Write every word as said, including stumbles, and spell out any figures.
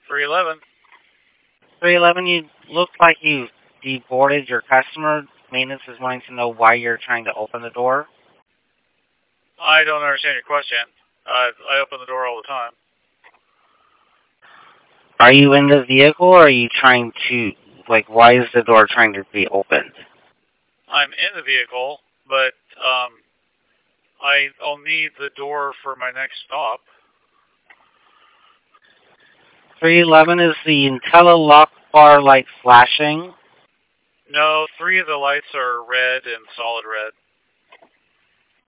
three eleven. three eleven, you look like you deboarded your customer. Maintenance is wanting to know why you're trying to open the door. I don't understand your question. I, I open the door all the time. Are you in the vehicle, or are you trying to, like, why is the door trying to be opened? I'm in the vehicle, but um, I, I'll need the door for my next stop. three eleven, is the IntelliLock bar light flashing? No, three of the lights are red and solid red.